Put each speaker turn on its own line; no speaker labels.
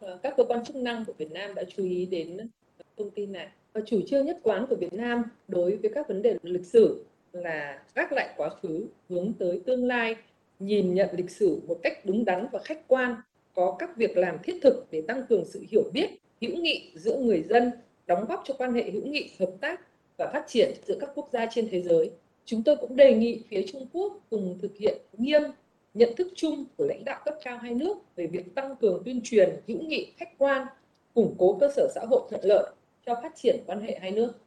các cơ quan chức năng của Việt Nam đã chú ý đến thông tin này. Và chủ trương nhất quán của Việt Nam đối với các vấn đề lịch sử là gác lại quá khứ, hướng tới tương lai, nhìn nhận lịch sử một cách đúng đắn và khách quan, có các việc làm thiết thực để tăng cường sự hiểu biết, hữu nghị giữa người dân, đóng góp cho quan hệ hữu nghị, hợp tác và phát triển giữa các quốc gia trên thế giới. Chúng tôi cũng đề nghị phía Trung Quốc cùng thực hiện nghiêm nhận thức chung của lãnh đạo cấp cao hai nước về việc tăng cường tuyên truyền hữu nghị khách quan, củng cố cơ sở xã hội thuận lợi cho phát triển quan hệ hai nước.